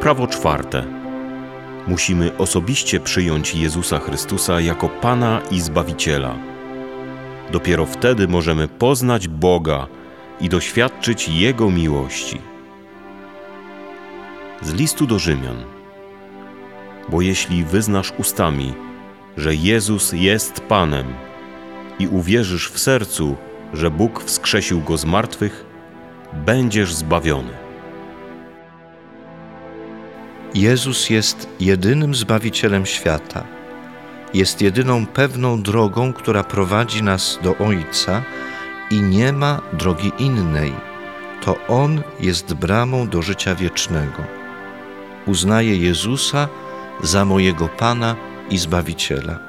Prawo czwarte. Musimy osobiście przyjąć Jezusa Chrystusa jako Pana i Zbawiciela. Dopiero wtedy możemy poznać Boga i doświadczyć Jego miłości. Z listu do Rzymian. Bo jeśli wyznasz ustami, że Jezus jest Panem i uwierzysz w sercu, że Bóg wskrzesił Go z martwych, będziesz zbawiony. Jezus jest jedynym Zbawicielem świata. Jest jedyną pewną drogą, która prowadzi nas do Ojca i nie ma drogi innej. To On jest bramą do życia wiecznego. Uznaję Jezusa za mojego Pana i Zbawiciela.